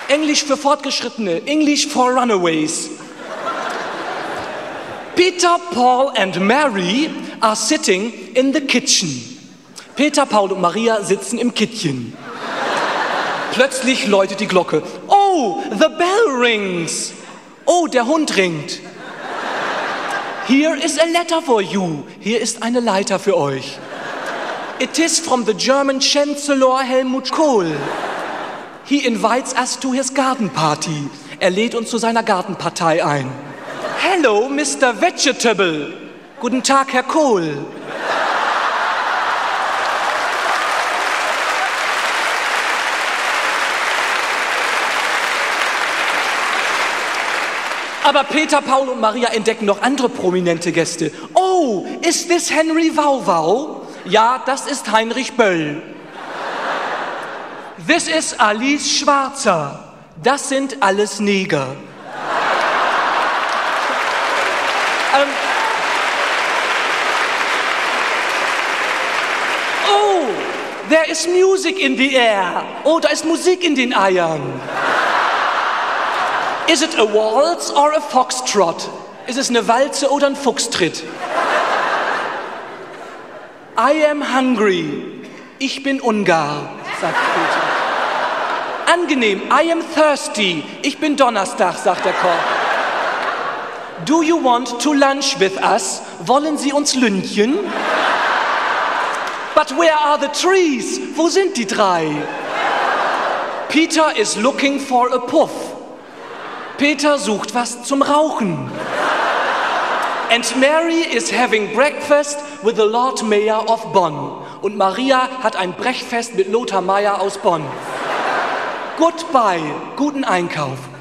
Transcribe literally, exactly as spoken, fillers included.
Englisch für Fortgeschrittene. English for Runaways. Peter, Paul and Mary are sitting in the kitchen. Peter, Paul und Maria sitzen im Kittchen. Plötzlich läutet die Glocke. Oh, the bell rings. Oh, der Hund ringt. Here is a letter for you. Hier ist eine Leiter für euch. It is from the German Chancellor Helmut Kohl. He invites us to his garden party. Er lädt uns zu seiner Gartenpartei ein. Hello, Mister Vegetable. Guten Tag, Herr Kohl. Aber Peter, Paul und Maria entdecken noch andere prominente Gäste. Oh, is this Henry Wauwau? Ja, das ist Heinrich Böll. This is Alice Schwarzer. Das sind alles Neger. ähm, oh, there is music in the air. Oh, da ist Musik in den Eiern. Is it a waltz or a foxtrot? Ist es eine Walze oder ein Fuchstritt? I am hungry. Ich bin Ungar, sagt Peter. Angenehm. I am thirsty. Ich bin Donnerstag, sagt der Koch. Do you want to lunch with us? Wollen Sie uns lünchen? But where are the trees? Wo sind die drei? Peter is looking for a puff. Peter sucht was zum Rauchen. And Mary is having breakfast with the Lord Mayor of Bonn. Und Maria hat ein Brechfest mit Lothar Mayer aus Bonn. Goodbye, guten Einkauf.